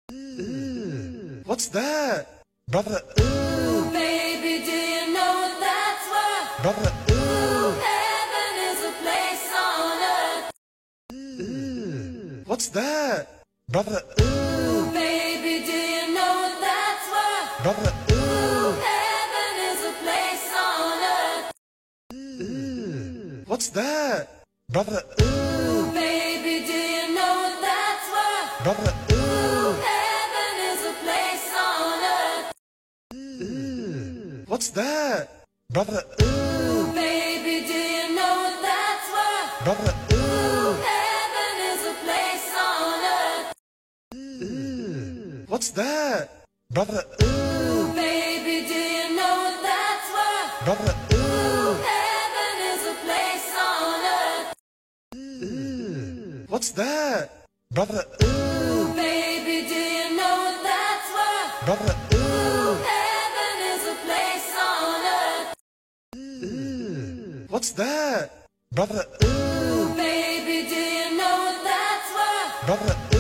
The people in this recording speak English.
What's that? Brother, Baby, do you know that's what? brother, Heaven is a place on earth. what's that? Brother, Baby, do you know that's what? brother, Heaven is a place on earth. what's that? Brother, Baby, do you know that's what? brother, Heaven is a place on earth. what's that? Brother, Baby, do you know that's what? brother, Heaven is a place on earth. what's that? Brother, Baby, do you know that's what? brother, Heaven is a place on earth. what's that? Brother, Baby, do you know that's what? brother, Heaven is a place on earth. what's that? Brother, Baby, do you know that's what? brother,